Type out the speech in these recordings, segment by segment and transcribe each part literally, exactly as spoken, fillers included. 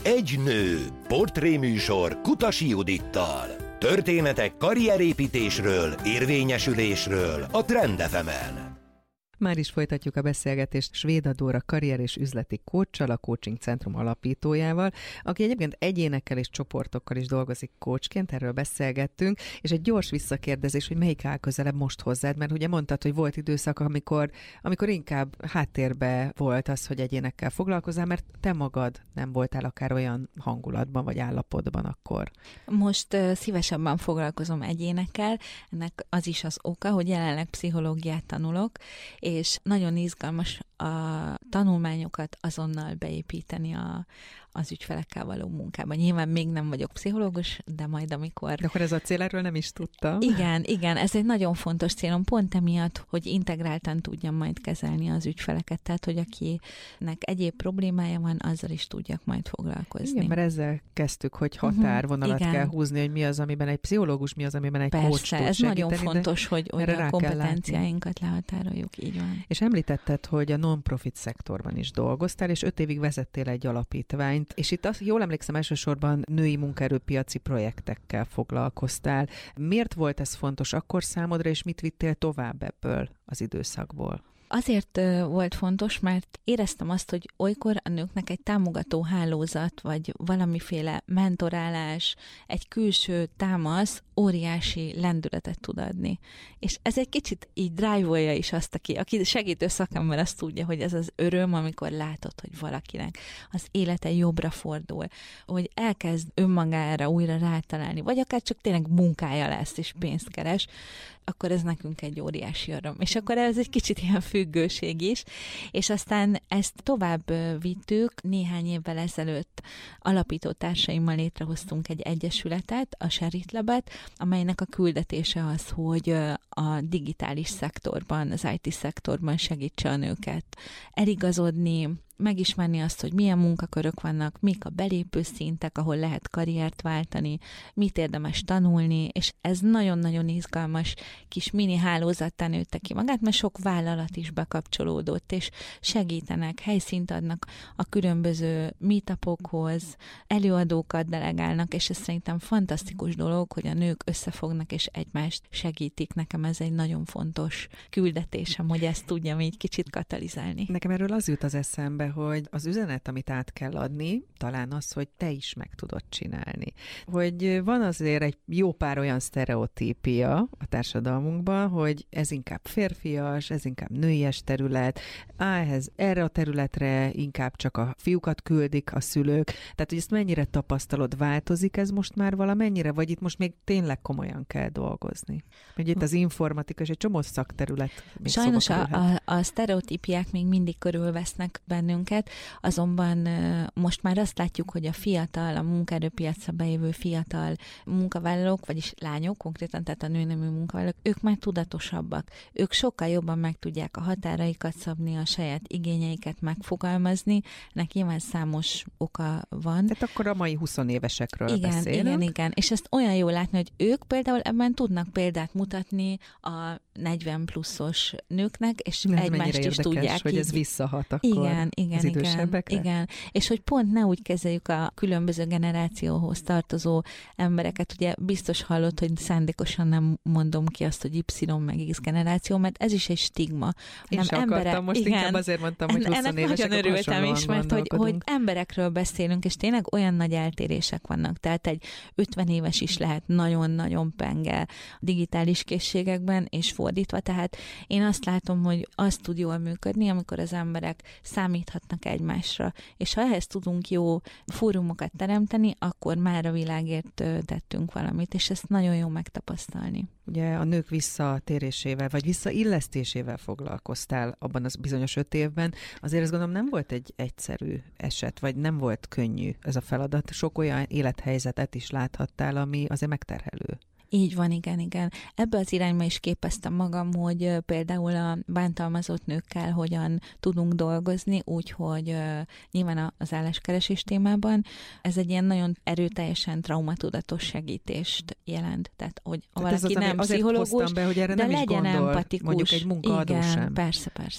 Egy nő. Portréműsor Kutasi Judittal. Történetek karrierépítésről, érvényesülésről a Trend ef emen. Már is folytatjuk a beszélgetést Svéda Dóra karrier- és üzleti coachsal, a Coaching Centrum alapítójával, aki egyébként egyénekkel és csoportokkal is dolgozik coachként, erről beszélgettünk, és egy gyors visszakérdezés, hogy melyik áll közelebb most hozzád, mert ugye mondtad, hogy volt időszak, amikor, amikor inkább háttérbe volt az, hogy egyénekkel foglalkozzál, mert te magad nem voltál akár olyan hangulatban vagy állapotban akkor. Most uh, szívesebben foglalkozom egyénekkel, ennek az is az oka, hogy jelenleg pszichológiát tanulok, és nagyon izgalmas a tanulmányokat azonnal beépíteni a, az ügyfelekkel való munkában. Nyilván még nem vagyok pszichológus, de majd amikor... De akkor ez a cél, erről nem is tudtam. Igen, igen, ez egy nagyon fontos célom, pont emiatt, hogy integráltan tudjam majd kezelni az ügyfeleket, tehát, hogy akinek egyéb problémája van, azzal is tudjak majd foglalkozni. Igen, mert ezzel kezdtük, hogy határvonalat uh-huh, kell húzni, hogy mi az, amiben egy pszichológus, mi az, amiben egy Persze, coach tud ez segíteni, nagyon fontos, hogy, hogy a kompetenciáinkat lehatároljuk, így van. És említetted, hogy a non-profit szektorban is dolgoztál, és öt évig vezettél egy alapítványt, és itt azt, jól emlékszem, elsősorban női munkaerőpiaci projektekkel foglalkoztál. Miért volt ez fontos akkor számodra, és mit vittél tovább ebből az időszakból? Azért volt fontos, mert éreztem azt, hogy olykor a nőknek egy támogató hálózat, vagy valamiféle mentorálás, egy külső támasz óriási lendületet tud adni. És ez egy kicsit így drive-olja is azt, aki, aki segítő szakember, azt tudja, hogy ez az öröm, amikor látod, hogy valakinek az élete jobbra fordul, hogy elkezd önmagára újra rátalálni, vagy akár csak tényleg munkája lesz, és pénzt keres, akkor ez nekünk egy óriási öröm. És akkor ez egy kicsit ilyen függőség is, és aztán ezt tovább vittük, néhány évvel ezelőtt alapító társaimmal létrehoztunk egy egyesületet, a Sheritlabet, amelynek a küldetése az, hogy a digitális szektorban, az i té szektorban segítse a nőket eligazodni, megismerni azt, hogy milyen munkakörök vannak, mik a belépő szintek, ahol lehet karriert váltani, mit érdemes tanulni, és ez nagyon-nagyon izgalmas kis mini hálózattá nőtte ki magát, mert sok vállalat is bekapcsolódott, és segítenek, helyszínt adnak a különböző meetupokhoz, előadókat delegálnak, és ez szerintem fantasztikus dolog, hogy a nők összefognak, és egymást segítik. Nekem ez egy nagyon fontos küldetésem, hogy ezt tudjam így kicsit katalizálni. Nekem erről az jut az eszembe, hogy az üzenet, amit át kell adni, talán az, hogy te is meg tudod csinálni. Hogy van azért egy jó pár olyan sztereotípia a társadalmunkban, hogy ez inkább férfias, ez inkább nőies terület, á, ehhez, erre a területre inkább csak a fiúkat küldik a szülők. Tehát, hogy ezt mennyire tapasztalod, változik ez most már valamennyire, vagy itt most még tényleg komolyan kell dolgozni? Ugye itt az informatika és egy csomó szakterület. Sajnos a, a, a sztereotípiák még mindig körülvesznek bennünket, azonban most már azt látjuk, hogy a fiatal, a munkaerőpiacra bejövő fiatal munkavállalók, vagyis lányok konkrétan, tehát a nőnemű munkavállalók, ők már tudatosabbak. Ők sokkal jobban meg tudják a határaikat szabni, a saját igényeiket megfogalmazni. Ennek nyilván számos oka van. Tehát akkor a mai húszévesekről igen, beszélünk. Igen, igen. És ezt olyan jól látni, hogy ők például ebben tudnak példát mutatni a negyven pluszos nőknek, és ez egymást is érdekes, tudják. hogy így. ez visszahat akkor igen, igen, az idősebbekre? Igen, igen. És hogy pont ne úgy kezeljük a különböző generációhoz tartozó embereket. Ugye biztos hallott, hogy szándékosan nem mondom ki azt, hogy Y meg X generáció, mert ez is egy stigma. Én sem emberek, akartam, most igen, inkább azért mondtam, hogy húsz ennek évesek, nagyon örültem is, mert hogy, hogy emberekről beszélünk, és tényleg olyan nagy eltérések vannak. Tehát egy ötven éves is lehet nagyon-nagyon penge digitális készségekben, és fordítva. Tehát én azt látom, hogy az tud jól működni, amikor az emberek számíthatnak egymásra. És ha ehhez tudunk jó fórumokat teremteni, akkor már a világért tettünk valamit, és ezt nagyon jó megtapasztalni. Ugye a nők visszatérésével, vagy visszaillesztésével foglalkoztál abban az bizonyos öt évben. Azért azt gondolom nem volt egy egyszerű eset, vagy nem volt könnyű ez a feladat. Sok olyan élethelyzetet is láthattál, ami azért megterhelő. Így van, igen, igen. Ebbe az irányba is képeztem magam, hogy például a bántalmazott nőkkel hogyan tudunk dolgozni, úgyhogy uh, nyilván az álláskeresés témában ez egy ilyen nagyon erőteljesen traumatudatos segítést jelent. Tehát, hogy Tehát valaki az, nem azért pszichológus, be, hogy erre de nem legyen is gondol, empatikus. mondjuk egy munkaadó igen, sem. persze, persze.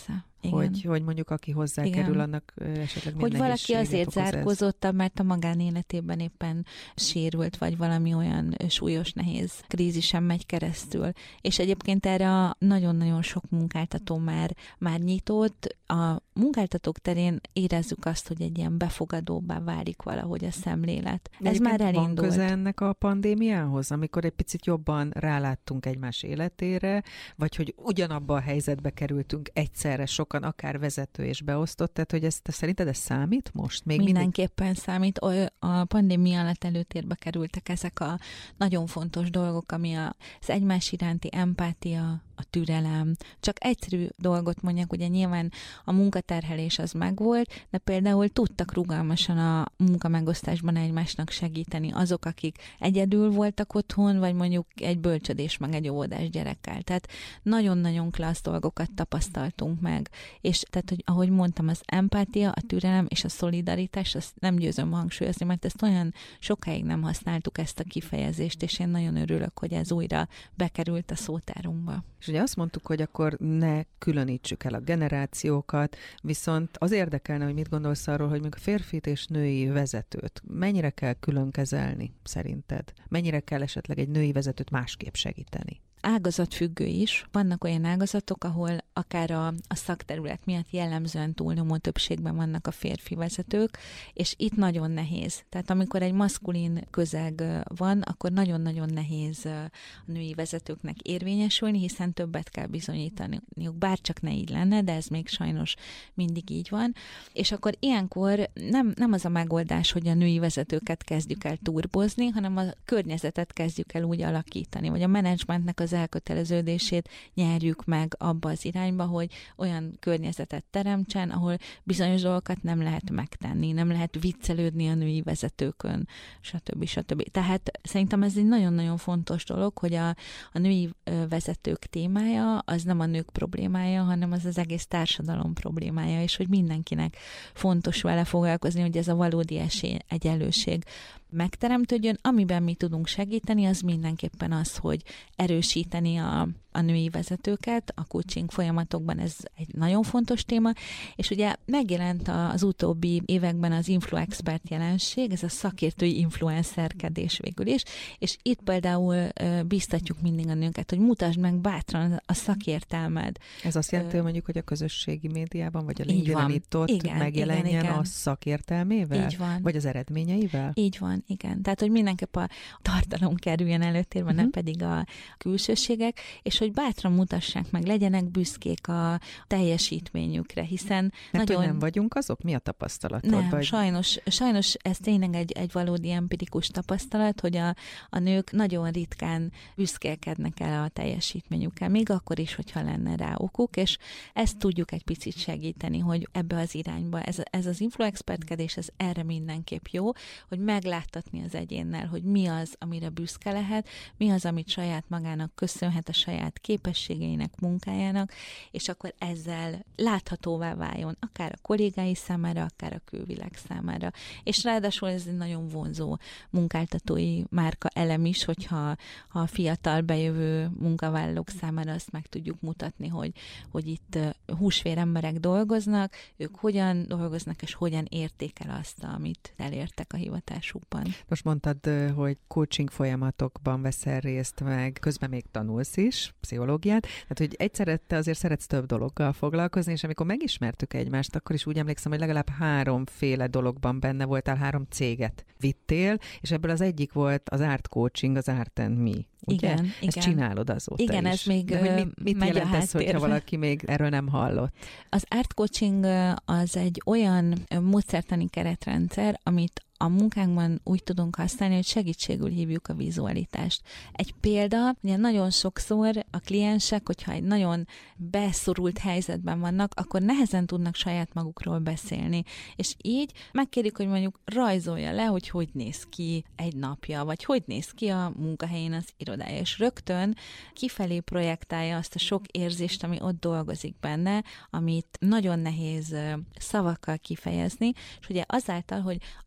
hogy, hogy mondjuk aki hozzá Igen. kerül, annak esetleg milyen hogy valaki azért okoz zárkózottabb, mert a magánéletében éppen sérült, vagy valami olyan súlyos, nehéz krízisen megy keresztül. És egyébként erre nagyon-nagyon sok munkáltató már, már nyitott. A munkáltatók terén érezzük azt, hogy egy ilyen befogadóbbá válik valahogy a szemlélet. De ez már elindult. Van köze ennek a pandémiához, amikor egy picit jobban ráláttunk egymás életére, vagy hogy ugyanabba a helyzetbe kerültünk egyszerre sokan, akár vezető és beosztott, tehát hogy ezt szerinted ez számít most? Még Mindenképpen mindig... számít. A pandémia alatt előtérbe kerültek ezek a nagyon fontos dolgok, ami az egymás iránti empátia, a türelem. Csak egyszerű dolgot mondjak, ugye nyilván a munkaterhelés az megvolt, de például tudtak rugalmasan a munkamegosztásban egymásnak segíteni azok, akik egyedül voltak otthon, vagy mondjuk egy bölcsödés meg egy óvodás gyerekkel. Tehát nagyon-nagyon klassz dolgokat tapasztaltunk meg. És tehát, hogy ahogy mondtam, az empátia, a türelem és a szolidaritás, azt nem győzöm hangsúlyozni, mert ezt olyan sokáig nem használtuk ezt a kifejezést, és én nagyon örülök, hogy ez újra bekerült a szótárunkba. És ugye azt mondtuk, hogy akkor ne különítsük el a generációkat, viszont az érdekelne, hogy mit gondolsz arról, hogy mondjuk a férfit és női vezetőt mennyire kell külön kezelni szerinted? Mennyire kell esetleg egy női vezetőt másképp segíteni? Ágazatfüggő is. Vannak olyan ágazatok, ahol akár a, a szakterület miatt jellemzően túlnyomó többségben vannak a férfi vezetők, és itt nagyon nehéz. Tehát amikor egy maszkulin közeg van, akkor nagyon-nagyon nehéz a női vezetőknek érvényesülni, hiszen többet kell bizonyítaniuk. Bárcsak ne így lenne, de ez még sajnos mindig így van. És akkor ilyenkor nem, nem az a megoldás, hogy a női vezetőket kezdjük el turbozni, hanem a környezetet kezdjük el úgy alakítani, vagy a menedzsmentnek az elköteleződését nyerjük meg abba az irányba, hogy olyan környezetet teremtsen, ahol bizonyos dolgokat nem lehet megtenni, nem lehet viccelődni a női vezetőkön, stb. stb. Tehát szerintem ez egy nagyon-nagyon fontos dolog, hogy a, a női vezetők témája az nem a nők problémája, hanem az az egész társadalom problémája, és hogy mindenkinek fontos vele foglalkozni, hogy ez a valódi esély, egyenlőség megteremtődjön. Amiben mi tudunk segíteni, az mindenképpen az, hogy erősíteni a, a női vezetőket, a coaching folyamatokban ez egy nagyon fontos téma, és ugye megjelent az utóbbi években az InfluExpert jelenség, ez a szakértői influencerkedés végül is, és itt például biztatjuk mindig a nőket, hogy mutasd meg bátran a szakértelmed. Ez azt jelenti, hogy mondjuk, hogy a közösségi médiában, vagy a LinkedIn-en itt ott igen, megjelenjen igen, igen. a szakértelmével? Így van. Vagy az eredményeivel? Így van, igen. Tehát, hogy mindenképp a tartalom kerüljön előtérbe, uh-huh. nem pedig a külsőségek, és hogy bátran mutassák meg, legyenek büszkék a teljesítményükre, hiszen mert nagyon... nem vagyunk azok? Mi a tapasztalatod? Nem, vagy... sajnos, sajnos ez tényleg egy, egy valódi empirikus tapasztalat, hogy a, a nők nagyon ritkán büszkélkednek el a teljesítményükkel, még akkor is, hogyha lenne rá okuk, és ezt tudjuk egy picit segíteni, hogy ebbe az irányba, ez, ez az influexpertkedés, ez erre mindenképp jó, hogy megláttatni az egyénnel, hogy mi az, amire büszke lehet, mi az, amit saját magának köszönhet, a saját képességeinek, munkájának, és akkor ezzel láthatóvá váljon, akár a kollégái számára, akár a külvilág számára. És ráadásul ez egy nagyon vonzó munkáltatói márka elem is, hogyha ha a fiatal bejövő munkavállalók számára azt meg tudjuk mutatni, hogy, hogy itt húsvér emberek dolgoznak, ők hogyan dolgoznak, és hogyan értékel azt, amit elértek a hivatásukban. Most mondtad, hogy coaching folyamatokban veszel részt, meg közben még tanulsz is, pszichológiát, tehát hogy egyszerre te azért szeretsz több dologgal foglalkozni, és amikor megismertük egymást, akkor is úgy emlékszem, hogy legalább háromféle dologban benne voltál, három céget vittél, és ebből az egyik volt az Art Coaching, az Art and Me. Ugye? Igen, Ezt igen. csinálod azóta igen, is. ez még de hogy mit, mit megy jelent ez, hogyha valaki még erről nem hallott? Az Art Coaching az egy olyan módszertani keretrendszer, amit a munkánkban úgy tudunk használni, hogy segítségül hívjuk a vizualitást. Egy példa, ugye nagyon sokszor a kliensek, hogyha egy nagyon beszorult helyzetben vannak, akkor nehezen tudnak saját magukról beszélni. És így megkérjük, hogy mondjuk rajzolja le, hogy hogy néz ki egy napja, vagy hogy néz ki a munkahelyén az irodája. És rögtön kifelé projektálja azt a sok érzést, ami ott dolgozik benne, amit nagyon nehéz szavakkal kifejezni, és ugye azáltal, hogy akár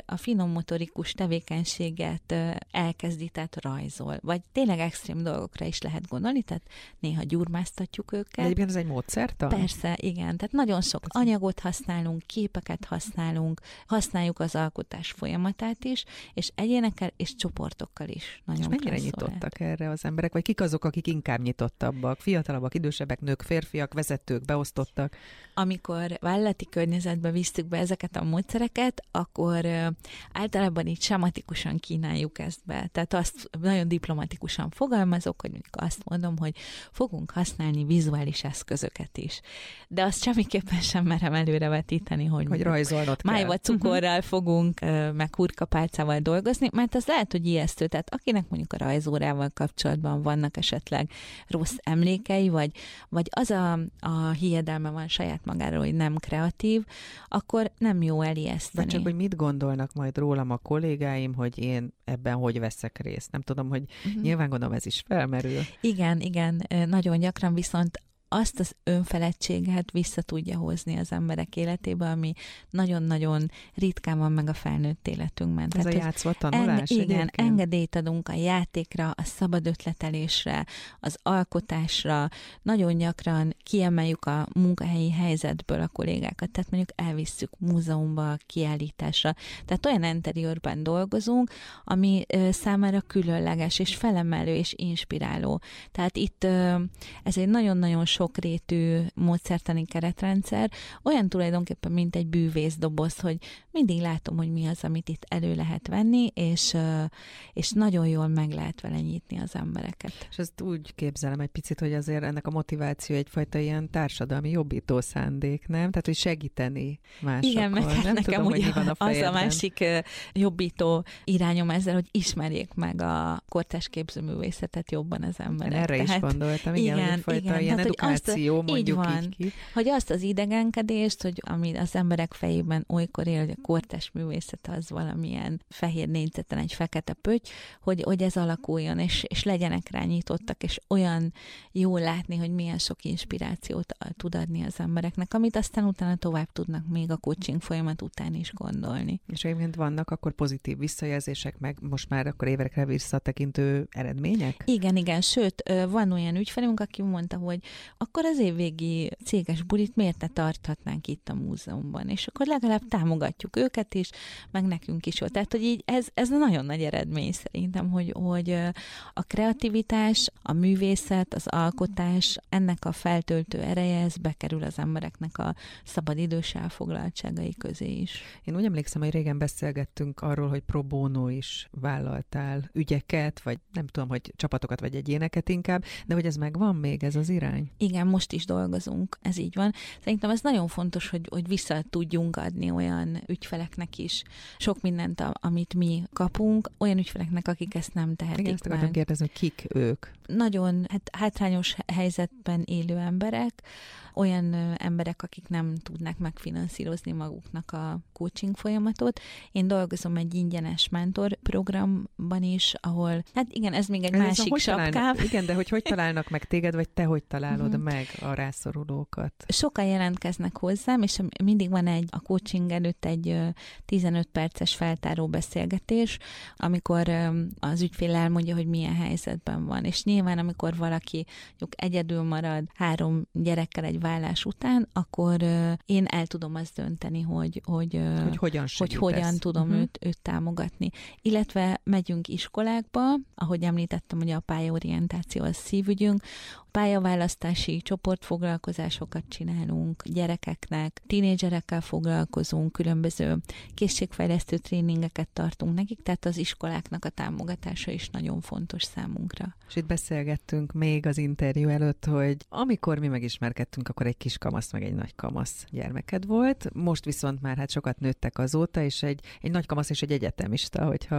amikor a finom motorikus tevékenységet elkezdi, tehát rajzol, vagy tényleg extrém dolgokra is lehet gondolni, tehát néha gyurmáztatjuk őket. De egyébként ez egy módszertan? Persze, igen. Tehát nagyon sok ez anyagot használunk, képeket használunk, használjuk az alkotás folyamatát is, és egyénekkel és csoportokkal is. Nagyon és mennyire nyitottak erre az emberek? Vagy kik azok, akik inkább nyitottabbak? Fiatalabbak, idősebbek, nők, férfiak, vezetők, beosztottak? Amikor vállalati környezetbe visszük be ezeket a módszereket, akkor általában így sematikusan kínáljuk ezt be. Tehát azt nagyon diplomatikusan fogalmazok, hogy mondjuk azt mondom, hogy fogunk használni vizuális eszközöket is. De azt semmiképpen sem merem előrevetíteni, hogy, hogy rajzolnod kell. Májva cukorral fogunk, meg hurkapálcával dolgozni, mert az lehet, hogy ijesztő. Tehát akinek mondjuk a rajzórával kapcsolatban vannak esetleg rossz emlékei, vagy, vagy az a, a hiedelme van saját magáról, hogy nem kreatív, akkor nem jó elijeszteni. Vagy csak, hogy mit gondolnak majd rólam a kollégáim, hogy én ebben hogy veszek részt. Nem tudom, hogy uh-huh. nyilván gondolom ez is felmerül. Igen, igen, nagyon gyakran viszont azt az önfeledtséget vissza tudja hozni az emberek életébe, ami nagyon-nagyon ritkán van meg a felnőtt életünkben. Ez Tehát a játszva tanulás en- Igen, egyébként? engedélyt adunk a játékra, a szabad ötletelésre, az alkotásra. Nagyon gyakran kiemeljük a munkahelyi helyzetből a kollégákat, tehát mondjuk elvisszük múzeumba, kiállításra. Tehát olyan interiőrben dolgozunk, ami ö, számára különleges, és felemelő, és inspiráló. Tehát itt ö, ez egy nagyon-nagyon sokrétű módszertani keretrendszer, olyan tulajdonképpen, mint egy bűvészdoboz, hogy mindig látom, hogy mi az, amit itt elő lehet venni, és, és nagyon jól meg lehet vele nyitni az embereket. És ezt úgy képzelem egy picit, hogy azért ennek a motiváció egyfajta ilyen társadalmi jobbító szándék, nem? Tehát, hogy segíteni másokkal. Igen, meg hát nem nekem tudom, ugye a az a másik jobbító irányom ezzel, hogy ismerjék meg a kortárs képzőművészetet jobban az emberek. Én erre Tehát, is gondoltam, igen, igen, hogy egyfajta igen, ilyen hát, edukáció, azt, mondjuk így, van, így ki. Hogy azt az idegenkedést, hogy ami az emberek fejében olykor él, hogy a kortárs művészet az valamilyen fehér négyzeten egy fekete pötty, hogy, hogy ez alakuljon, és, és legyenek rá nyitottak, és olyan jól látni, hogy milyen sok inspirációt tud adni az embereknek, amit aztán utána tovább tudnak még a coaching folyamat után is gondolni. És egyébként vannak akkor pozitív visszajelzések, meg most már akkor évekre visszatekintő eredmények? Igen, igen, sőt, van olyan ügyfelünk, aki mondta, hogy akkor az évvégi céges bulit miért ne tarthatnánk itt a múzeumban, és akkor legalább támogatjuk őket is, meg nekünk is. Tehát, hogy így ez, ez nagyon nagy eredmény szerintem, hogy, hogy a kreativitás, a művészet, az alkotás, ennek a feltöltő ereje, ez bekerül az embereknek a szabadidős elfoglaltságai közé is. Én úgy emlékszem, hogy régen beszélgettünk arról, hogy pro bono is vállaltál ügyeket, vagy nem tudom, hogy csapatokat, vagy egyéneket inkább, de hogy ez megvan még, ez az irány? Igen, most is dolgozunk, ez így van. Szerintem ez nagyon fontos, hogy, hogy vissza tudjunk adni olyan ügyfeleknek is sok mindent, a, amit mi kapunk, olyan ügyfeleknek, akik ezt nem tehetik Igen, ezt akartam kérdezni, hogy kik ők? Nagyon hát, hátrányos helyzetben élő emberek, olyan emberek, akik nem tudnak megfinanszírozni maguknak a coaching folyamatot. Én dolgozom egy ingyenes mentor programban is, ahol, hát igen, ez még egy ez másik sapkám. Igen, de hogy hogy találnak meg téged, vagy te hogy találod uh-huh. meg a rászorulókat? Sokan jelentkeznek hozzám, és mindig van egy a coaching előtt egy tizenöt perces feltáró beszélgetés, amikor az ügyfél elmondja, hogy milyen helyzetben van. És nyilván, amikor valaki egyedül marad három gyerekkel egy vállás után, akkor uh, én el tudom azt dönteni, hogy, hogy, uh, hogy hogyan, hogy hogyan tudom uh-huh. őt, őt támogatni. Illetve megyünk iskolákba, ahogy említettem, hogy a pályaorientáció az szívügyünk, pályaválasztási csoportfoglalkozásokat csinálunk gyerekeknek, tínédzserekkel foglalkozunk, különböző készségfejlesztő tréningeket tartunk nekik, tehát az iskoláknak a támogatása is nagyon fontos számunkra. És itt beszélgettünk még az interjú előtt, hogy amikor mi megismerkedtünk, akkor egy kis kamasz, meg egy nagy kamasz gyermeked volt, most viszont már hát sokat nőttek azóta, és egy, egy nagy kamasz és egy egyetemista, hogyha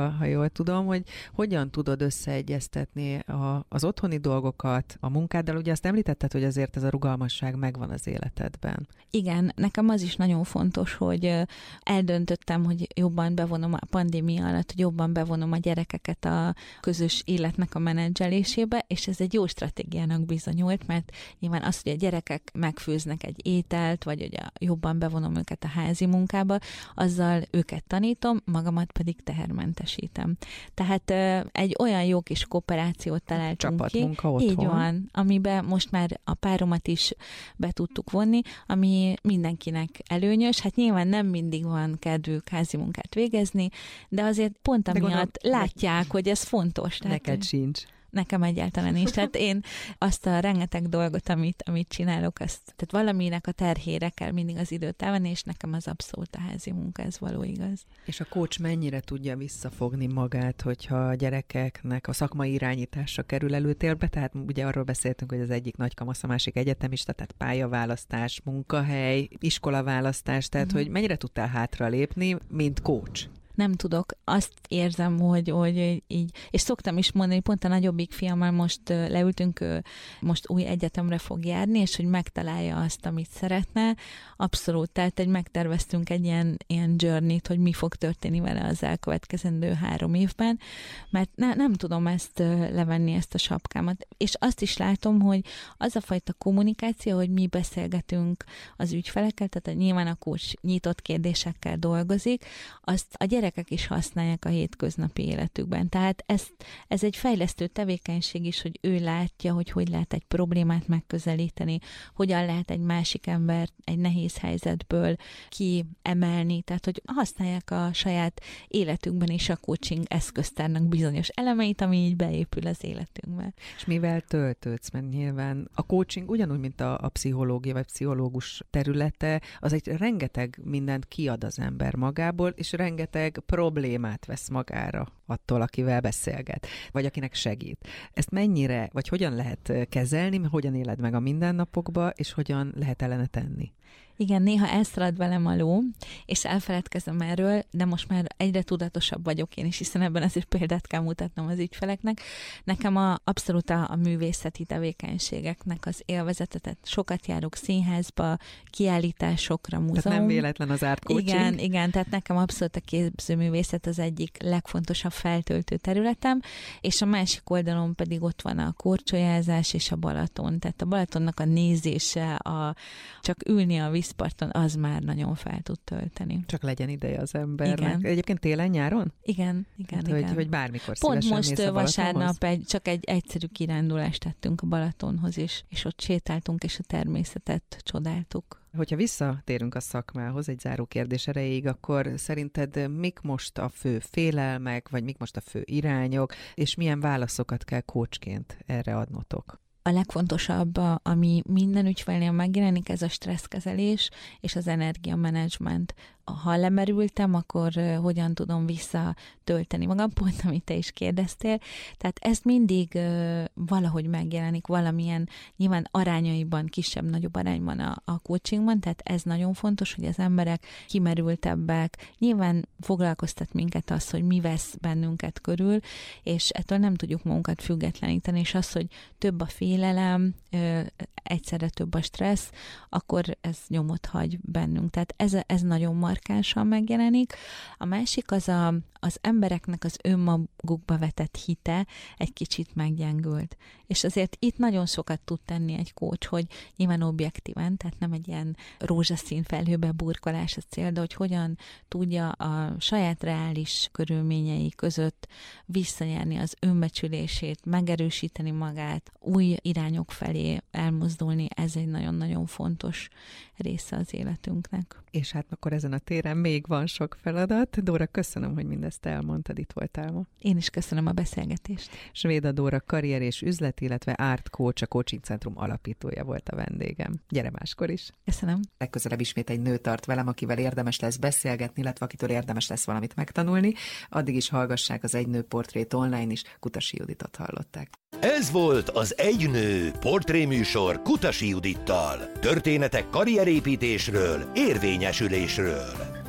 ha, ha jól tudom, hogy hogyan tudod összeegyeztetni a, az otthoni dolgokat a munkáddal. Ugye azt említetted, hogy azért ez a rugalmasság megvan az életedben. Igen, nekem az is nagyon fontos, hogy eldöntöttem, hogy jobban bevonom a pandémia alatt, hogy jobban bevonom a gyerekeket a közös életnek a menedzselésébe, és ez egy jó stratégiának bizonyult, mert nyilván az, hogy a gyerekek megfőznek egy ételt, vagy hogy a, jobban bevonom őket a házi munkába, azzal őket tanítom, magamat pedig tehermentesítem. Tehát egy olyan jó kis kooperációt találtunk Csapatmunka ki. otthon. Így van, amiben most már a páromat is be tudtuk vonni, ami mindenkinek előnyös. Hát nyilván nem mindig van kedvük házi munkát végezni, de azért pont amiatt gondolom, látják, hogy ez fontos. Neked tehát, sincs. Nekem egyáltalán is. Tehát én azt a rengeteg dolgot, amit, amit csinálok, azt, tehát valaminek a terhére kell mindig az időt elvenni, és nekem az abszolút a házi munka, ez való igaz. És a coach mennyire tudja visszafogni magát, hogyha a gyerekeknek a szakmai irányítása kerül előtérbe? Tehát ugye arról beszéltünk, hogy az egyik nagy kamasz, a másik egyetemista, tehát pályaválasztás, munkahely, iskolaválasztás, tehát uh-huh. hogy mennyire tudtál hátralépni, mint coach? Nem tudok. Azt érzem, hogy, hogy így, és szoktam is mondani, pont a nagyobbik fiammal most leültünk, most új egyetemre fog járni, és hogy megtalálja azt, amit szeretne. Abszolút, tehát egy megterveztünk egy ilyen, ilyen journey-t, hogy mi fog történni vele az elkövetkezendő három évben, mert ne, nem tudom ezt levenni, ezt a sapkámat. És azt is látom, hogy az a fajta kommunikáció, hogy mi beszélgetünk az ügyfelekkel, tehát nyilván a coach nyitott kérdésekkel dolgozik, azt a gyerekek is használják a hétköznapi életükben. Tehát ez, ez egy fejlesztő tevékenység is, hogy ő látja, hogy hogy lehet egy problémát megközelíteni, hogyan lehet egy másik embert egy nehéz helyzetből kiemelni, tehát hogy használják a saját életükben is a coaching eszköztárnak bizonyos elemeit, ami így beépül az életünkbe. És mivel töltődsz? Mert nyilván a coaching ugyanúgy, mint a, a pszichológia vagy pszichológus területe, az egy rengeteg mindent kiad az ember magából, és rengeteg problémát vesz magára attól, akivel beszélget, vagy akinek segít. Ezt mennyire, vagy hogyan lehet kezelni, hogyan éled meg a mindennapokba, és hogyan lehet ellene tenni? Igen, néha elszalad velem a ló, és elfeledkezem erről, de most már egyre tudatosabb vagyok én is, hiszen ebben azért példát kell mutatnom az ügyfeleknek. Nekem a, abszolút a, a művészeti tevékenységeknek az élvezete, tehát sokat járok színházba, kiállításokra, múzeum. Tehát nem véletlen az art coaching. Igen, igen, tehát nekem abszolút a képzőművészet az egyik legfontosabb feltöltő területem, és a másik oldalon pedig ott van a korcsolyázás és a Balaton. Tehát a Balatonnak a nézése, a, csak ülni a vízparton, az már nagyon fel tud tölteni. Csak legyen ideje az embernek. Igen. Egyébként télen, nyáron? Igen, igen, hát, igen. Hogy, hogy bármikor pont szívesen most mész a vasárnap egy, csak egy egyszerű kirándulást tettünk a Balatonhoz is, és ott sétáltunk, és a természetet csodáltuk. Hogyha visszatérünk a szakmához egy záró kérdés erejéig, akkor szerinted mik most a fő félelmek, vagy mik most a fő irányok, és milyen válaszokat kell coachként erre adnotok? A legfontosabb, ami minden ügyfelnél megjelenik, ez a stresszkezelés és az energiamenedzsment. Ha lemerültem, akkor hogyan tudom visszatölteni magam, pont amit te is kérdeztél. Tehát ez mindig valahogy megjelenik, valamilyen nyilván arányaiban, kisebb-nagyobb arányban a, a coachingban, tehát ez nagyon fontos, hogy az emberek kimerültebbek. Nyilván foglalkoztat minket az, hogy mi vesz bennünket körül, és ettől nem tudjuk magunkat függetleníteni, és az, hogy több a félelem, egyszerre több a stressz, akkor ez nyomot hagy bennünk. Tehát ez, ez nagyon markánsan megjelenik. A másik az a, az embereknek az önmagukba vetett hite egy kicsit meggyengült. És azért itt nagyon sokat tud tenni egy coach, hogy nyilván objektíven, tehát nem egy ilyen rózsaszín felhőbe burkolás a cél, de hogy hogyan tudja a saját reális körülményei között visszanyerni az önbecsülését, megerősíteni magát, új irányok felé elmozdulni, ez egy nagyon-nagyon fontos része az életünknek. És hát akkor ezen a téren még van sok feladat. Dóra, köszönöm, hogy mindezt elmondtad, itt voltál ma. Én is köszönöm a beszélgetést. Svéda Dóra karrier és üzlet, illetve Art Coach, a Coaching Centrum alapítója volt a vendégem. Gyere máskor is. Köszönöm. Legközelebb ismét egy nő tart velem, akivel érdemes lesz beszélgetni, illetve akitől érdemes lesz valamit megtanulni. Addig is hallgassák az Egy nő portrét online is. Kutasi Juditot hallották. Ez volt az Egy nő portréműsor Kutasi Judittal. Történetek karrierépítésről, érvényesülésről.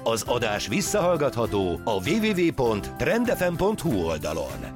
Az adás visszahallgatható a double-u double-u double-u pont trend f m pont h u oldalon.